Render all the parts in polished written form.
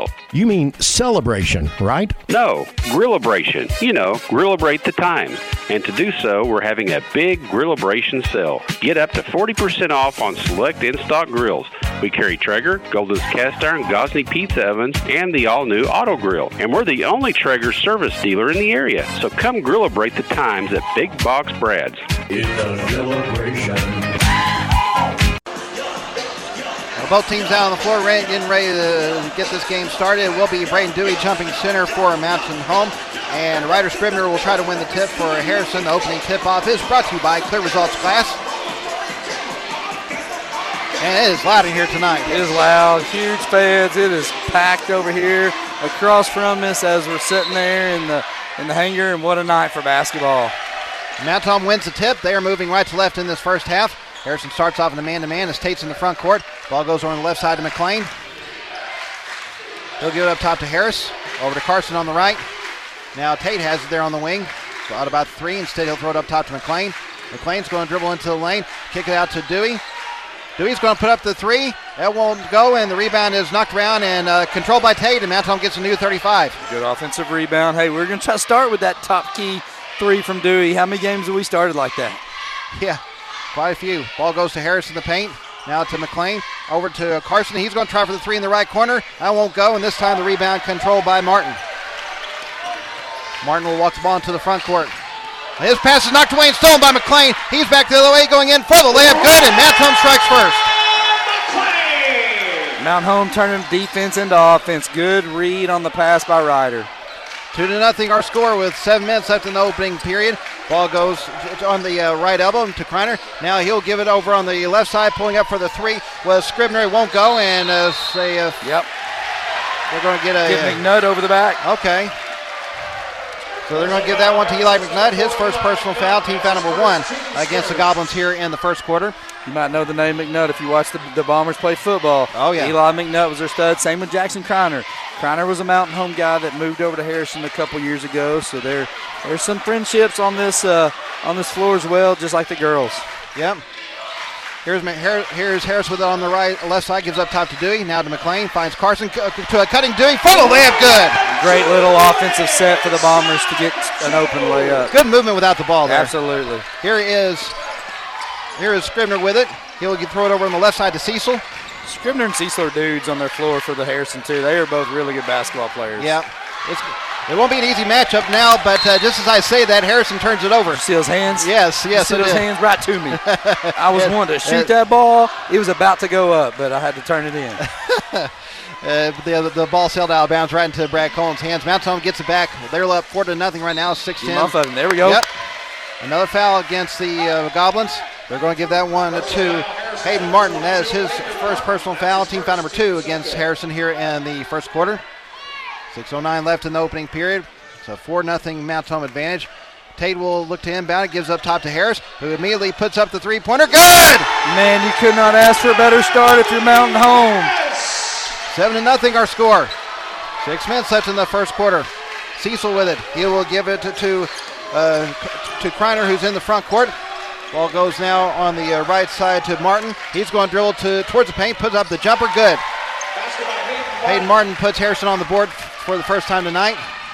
help. You mean celebration, right? No, Grillabration. You know, Grillabate the times. And to do so, we're having a big Grillabration sale. Get up to 40% off on select in-stock grills. We carry Traeger, Golden's Cast Iron, Gosney Pizza Ovens, and the all-new Auto Grill. And we're the only Traeger service dealer in the area. So come Grillabate the times at Big Box Brad's. It's a celebration. Both teams out on the floor getting ready to get this game started. It will be Braden Dewey jumping center for Mountain Home. And Ryder Scribner will try to win the tip for Harrison. The opening tip-off is brought to you by Clear Results Glass. And it is loud in here tonight. It is loud. Huge fans. It is packed over here across from us as we're sitting there in the hangar. And what a night for basketball. Mountain Home wins the tip. They are moving right to left in this first half. Harrison starts off in a man-to-man as Tate's in the front court. Ball goes on the left side to McLean. He'll give it up top to Harris. Over to Carson on the right. Now Tate has it there on the wing. Thought about three. Instead, he'll throw it up top to McLean. McLean's going to dribble into the lane. Kick it out to Dewey. Dewey's going to put up the three. That won't go, and the rebound is knocked around and controlled by Tate, and Mountain Home gets a new 35. Good offensive rebound. Hey, we're going to try to start with that top key three from Dewey. How many games have we started like that? Yeah, quite a few. Ball goes to Harris in the paint. Now to McLean. Over to Carson. He's going to try for the three in the right corner. That won't go, and this time the rebound controlled by Martin. Martin will walk the ball into the front court. His pass is knocked away and stolen by McLean. He's back the other way, going in for the layup. Good, and Mountain Home strikes first. Mountain Home turning defense into offense. Good read on the pass by Ryder. 2-0 our score with 7 minutes left in the opening period. Ball goes on the right elbow to Kreiner. Now he'll give it over on the left side, pulling up for the three. Was Scribner. It won't go, and yep. They're going to get a... Give McNutt over the back. Okay. So they're going to give that one to Eli McNutt, his first personal foul, team foul number 1 against the Goblins here in the first quarter. You might know the name McNutt if you watch the Bombers play football. Oh, yeah. Eli McNutt was their stud. Same with Jackson Kreiner. Kreiner was a Mountain Home guy that moved over to Harrison a couple years ago. So there's some friendships on this floor as well, just like the girls. Yep. Here's Harris with it on the left side, gives up top to Dewey. Now to McLean, finds Carson to a cutting Dewey. Funnel layup, good. Great little offensive set for the Bombers to get an open layup. Good movement without the ball there. Absolutely. Here is Scribner with it. He'll throw it over on the left side to Cecil. Scribner and Cecil are dudes on their floor for the Harrison too. They are both really good basketball players. Yeah. It won't be an easy matchup now, but just as I say that, Harrison turns it over. You see those hands? Yes. See those hands right to me. I was wanting to shoot that ball. It was about to go up, but I had to turn it in. The ball sailed out of bounds right into Brad Colin's hands. Mountain Home gets it back. They're up 4-0 right now, 6-10. Off of him. There we go. Yep. Another foul against the Goblins. They're going to give that one to Hayden Martin. That is his first personal foul, team foul number 2 against Harrison here in the first quarter. 6:09 left in the opening period. It's a 4-0 Mountain Home advantage. Tate will look to inbound. It gives up top to Harris, who immediately puts up the three-pointer. Good! Man, you could not ask for a better start if you're Mountain Home. 7-0 our score. 6 minutes left in the first quarter. Cecil with it. He will give it to Kreiner, who's in the front court. Ball goes now on the right side to Martin. He's going to dribble towards the paint, puts up the jumper. Good. Hayden Martin puts Harrison on the board for the first time tonight.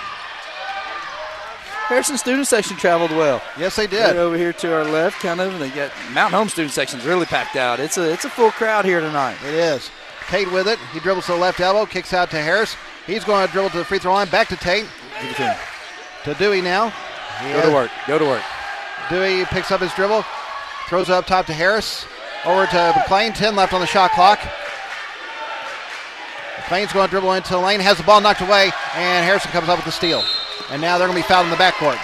Harrison student section traveled well. Yes, they did. Right over here to our left, kind of, and they got Mountain Home student section's really packed out. It's a full crowd here tonight. It is. Tate with it. He dribbles to the left elbow, kicks out to Harris. He's going to dribble to the free throw line. Back to Tate. Give it to him. To Dewey now. Go to work. Dewey picks up his dribble, throws it up top to Harris. Over to McLean. 10 left on the shot clock. McLean's going to dribble into the lane, has the ball knocked away, and Harrison comes up with the steal. And now they're going to be fouled in the backcourt.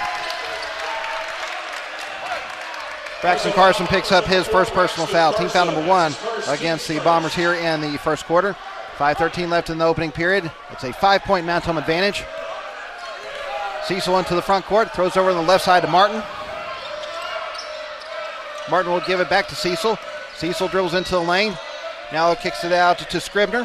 Braxton Carson picks up his first personal foul, team foul number 1 against the Bombers here in the first quarter. 5:13 left in the opening period. It's a 5-point Mountain Home advantage. Cecil into the front court, throws over on the left side to Martin. Martin will give it back to Cecil. Cecil dribbles into the lane. Now kicks it out to Scribner.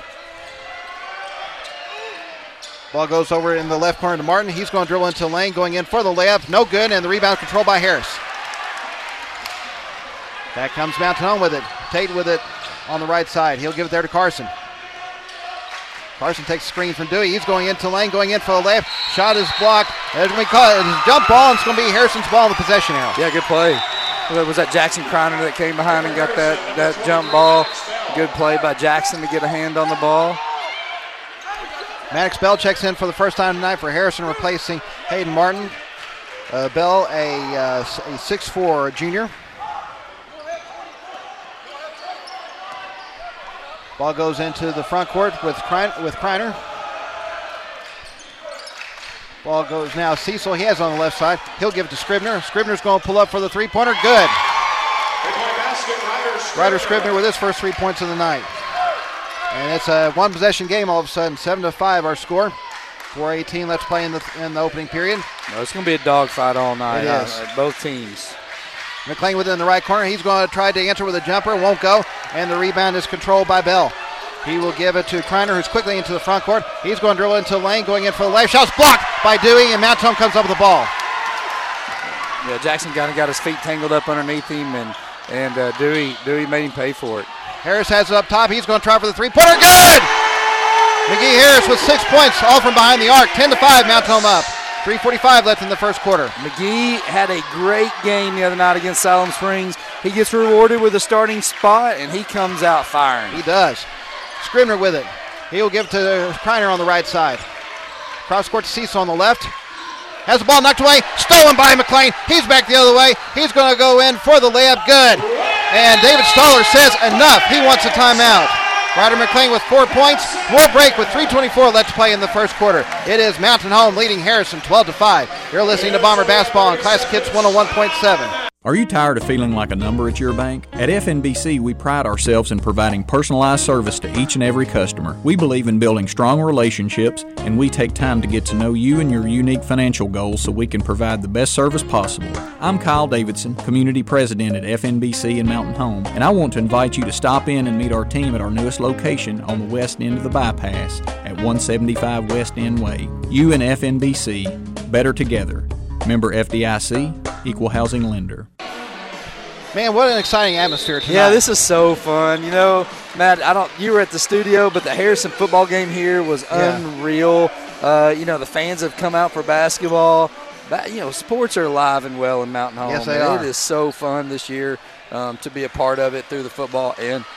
Ball goes over in the left corner to Martin. He's going to dribble into the lane, going in for the layup. No good, and the rebound controlled by Harris. Back comes Mountain Home with it. Tate with it on the right side. He'll give it there to Carson. Carson takes a screen from Dewey. He's going into lane, going in for the layup. Shot is blocked. As we call it, it's a jump ball, and it's going to be Harrison's ball in the possession arrow. Yeah, good play. Was that Jackson Kreiner that came behind and got that jump ball? Good play by Jackson to get a hand on the ball. Maddox Bell checks in for the first time tonight for Harrison, replacing Hayden Martin. Bell, a 6'4 junior. Ball goes into the front court with Kreiner. Ball goes now Cecil. He has on the left side. He'll give it to Scribner. Scribner's going to pull up for the three-pointer. Good. Ryder Scribner with his first 3 points of the night. And it's a one-possession game all of a sudden. 7-5 our score. 4:18 left to play in the opening period. Well, it's going to be a dogfight all night. It is. Both teams. McLean within the right corner. He's going to try to enter with a jumper. Won't go. And the rebound is controlled by Bell. He will give it to Kreiner, who's quickly into the front court. He's going to dribble into the lane, going in for the layup. Shot's blocked by Dewey, and Mount Tom comes up with the ball. Yeah, Jackson kind of got his feet tangled up underneath him, and Dewey made him pay for it. Harris has it up top. He's going to try for the three-pointer. Good! McGee Harris with 6 points, all from behind the arc. 10-5, Mount Tom up. 3:45 left in the first quarter. McGee had a great game the other night against Siloam Springs. He gets rewarded with a starting spot, and he comes out firing. He does. Scribner with it. He will give it to Kreiner on the right side. Cross court to Cecil on the left. Has the ball knocked away. Stolen by McLean. He's back the other way. He's going to go in for the layup. Good. And David Stoller says enough. He wants a timeout. Ryder McLean with 4 points. More break with 3:24 left to play in the first quarter. It is Mountain Home leading Harrison 12-5. You're listening to Bomber Basketball on Classic Hits 101.7. Are you tired of feeling like a number at your bank? At FNBC, we pride ourselves in providing personalized service to each and every customer. We believe in building strong relationships, and we take time to get to know you and your unique financial goals so we can provide the best service possible. I'm Kyle Davidson, Community President at FNBC in Mountain Home, and I want to invite you to stop in and meet our team at our newest location on the west end of the bypass at 175 West End Way. You and FNBC, better together. Member FDIC, Equal Housing Lender. Man, what an exciting atmosphere tonight. Yeah, this is so fun. You know, Matt, you were at the studio, but the Harrison football game here was unreal. The fans have come out for basketball. Sports are alive and well in Mountain Home. Yes, they are. It is so fun this year to be a part of it through the football and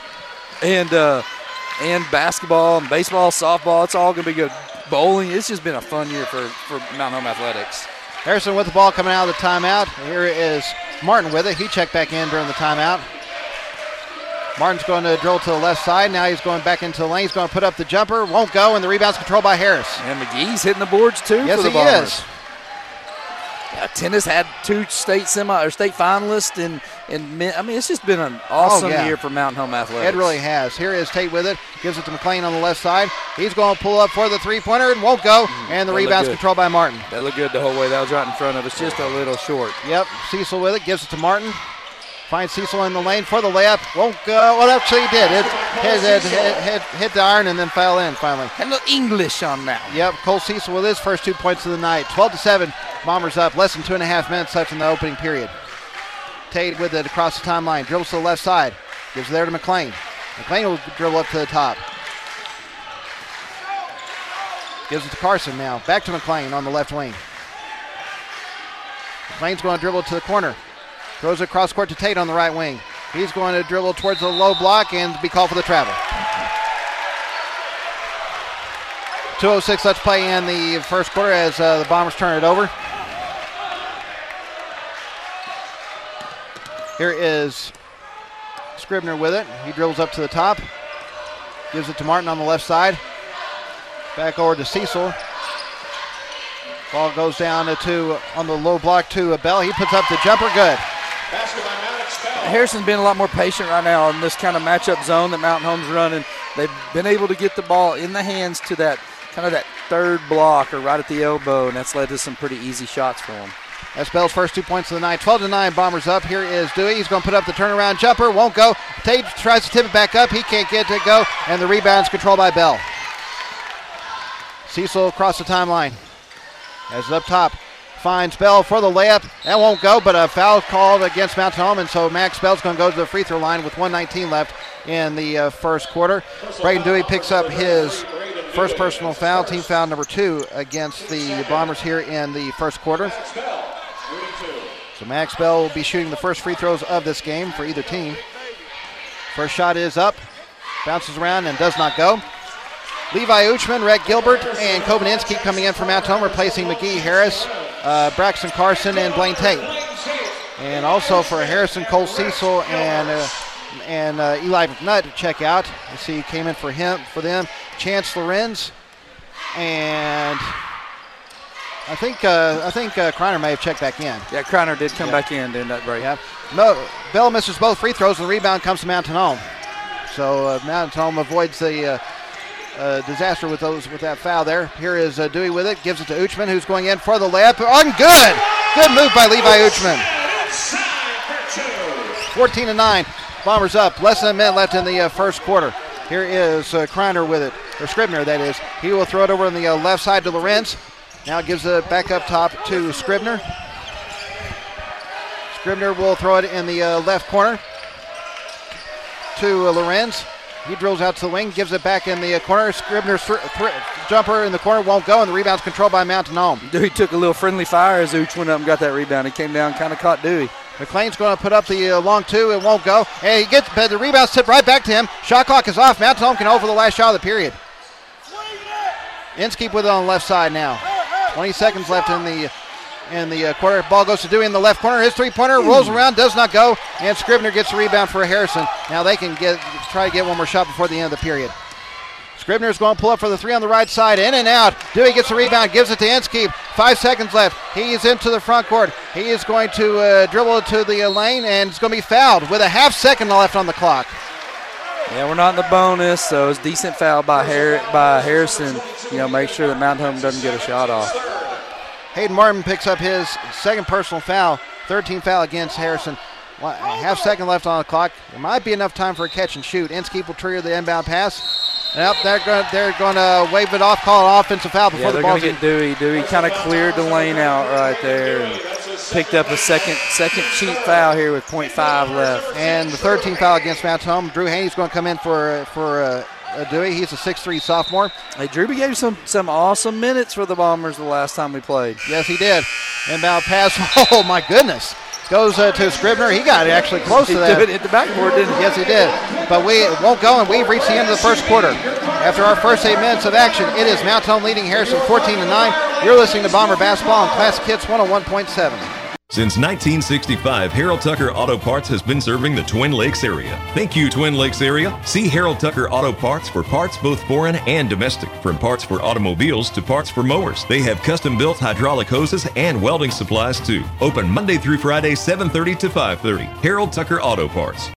basketball and baseball, softball. It's all going to be good. Bowling. It's just been a fun year for Mountain Home athletics. Harrison with the ball coming out of the timeout. Here is Martin with it. He checked back in during the timeout. Martin's going to drill to the left side. Now he's going back into the lane. He's going to put up the jumper. Won't go, and the rebound's controlled by Harris. And McGee's hitting the boards, too, yes, for the he Bombers. Is. Tennis had 2 state finalists, and it's just been an awesome year for Mountain Home athletics. It really has. Here is Tate with it. Gives it to McLean on the left side. He's going to pull up for the three-pointer and won't go, and the rebound's controlled by Martin. That looked good the whole way. That was right in front of us, just a little short. Yep, Cecil with it. Gives it to Martin. Finds Cecil in the lane for the layup. Won't go. Well, actually he did. It hit the iron and then fell in finally. A little English on that. Yep, Cole Cecil with his first 2 points of the night. 12-7. Bombers up. Less than 2.5 minutes left in the opening period. Tate with it across the timeline. Dribbles to the left side. Gives it there to McLean. McLean will dribble up to the top. Gives it to Carson now. Back to McLean on the left wing. McLean's going to dribble to the corner. Throws it across court to Tate on the right wing. He's going to dribble towards the low block and be called for the travel. 2:06 left to play in the first quarter as the Bombers turn it over. Here is Scribner with it. He dribbles up to the top. Gives it to Martin on the left side. Back over to Cecil. Ball goes down on the low block to Bell. He puts up the jumper. Good. Harrison's been a lot more patient right now in this kind of matchup zone that Mountain Home's running. They've been able to get the ball in the hands to that third block or right at the elbow, and that's led to some pretty easy shots for them. That's Bell's first 2 points of the night. 12-9, Bombers up. Here is Dewey. He's going to put up the turnaround jumper. Won't go. Tate tries to tip it back up. He can't get it to go, and the rebound's controlled by Bell. Cecil across the timeline. Has it up top. Finds Bell for the layup. That won't go, but a foul called against Mountain Home, and so Max Bell's going to go to the free throw line with 1:19 left in the first quarter. Braden Dewey picks up his first personal foul, team foul number 2 against the Bombers here in the first quarter. So Max Bell will be shooting the first free throws of this game for either team. First shot is up, bounces around and does not go. Levi Uchman, Rhett Gilbert, and Kobaninsky coming in from Mount Home, replacing McGee Harris, Braxton Carson, and Blaine Tate. And also for Harrison, Cole Cecil, and Eli McNutt to check out. You see he came in for them. Chance Lorenz, and I think Kreiner may have checked back in. Yeah, Kreiner did come back in during that break. Yeah. Bell misses both free throws, and the rebound comes to Mountain Home. So Mountain Home avoids the disaster with that foul there. Here is Dewey with it, gives it to Uchman, who's going in for the layup. Good move by Levi Uchman. 14-9, Bombers up. Less than a minute left in the first quarter. Here is Kreiner with it, or Scribner, that is. He will throw it over on the left side to Lorenz. Now gives it back up top to Scribner. Scribner will throw it in the left corner to Lorenz. He drills out to the wing, gives it back in the corner. Scribner's jumper in the corner won't go, and the rebound's controlled by Mountain Home. Dewey took a little friendly fire as Ooch went up and got that rebound. He came down, kind of caught Dewey. McLean's going to put up the long 2. It won't go. And he gets, but the rebound's tipped right back to him. Shot clock is off. Mountain Home can hold for the last shot of the period. Inskeep with it on the left side now. 20 seconds left in the quarter. Ball goes to Dewey in the left corner. His three-pointer rolls around, does not go, and Scribner gets the rebound for Harrison. Now they can try to get one more shot before the end of the period. Scribner's going to pull up for the 3 on the right side, in and out. Dewey gets the rebound, gives it to Inskeep. 5 seconds left. He is into the front court. He is going to dribble it to the lane, and it's going to be fouled with a half second left on the clock. Yeah, we're not in the bonus, so it's a decent foul by Harrison. Make sure that Mountain Home doesn't get a shot off. Hayden Martin picks up his second personal foul, 13th foul against Harrison. A half second left on the clock. There might be enough time for a catch and shoot. Inskeep will trigger the inbound pass. Yep, they're going to wave it off, call an offensive foul before the ball's in. They're going to get Dewey. Dewey kind of cleared the lane out right there and picked up a second cheap foul here with .5 left. And the 13th foul against Mount Home. Drew Haney's going to come in for Dewey. He's a 6'3" sophomore. Hey, Drew gave some awesome minutes for the Bombers the last time we played. Yes, he did. Inbound pass. Oh, my goodness. Goes to Scribner. He got actually close to that. He did it at the backboard, didn't he? Yes, he did. But it won't go, and we've reached the end of the first quarter. After our first 8 minutes of action, it is Mount Home leading Harrison 14-9. You're listening to Bomber Basketball on Classic Hits 101.7. Since 1965, Harold Tucker Auto Parts has been serving the Twin Lakes area. Thank you, Twin Lakes area. See Harold Tucker Auto Parts for parts both foreign and domestic. From parts for automobiles to parts for mowers. They have custom-built hydraulic hoses and welding supplies, too. Open Monday through Friday, 7:30 to 5:30. Harold Tucker Auto Parts.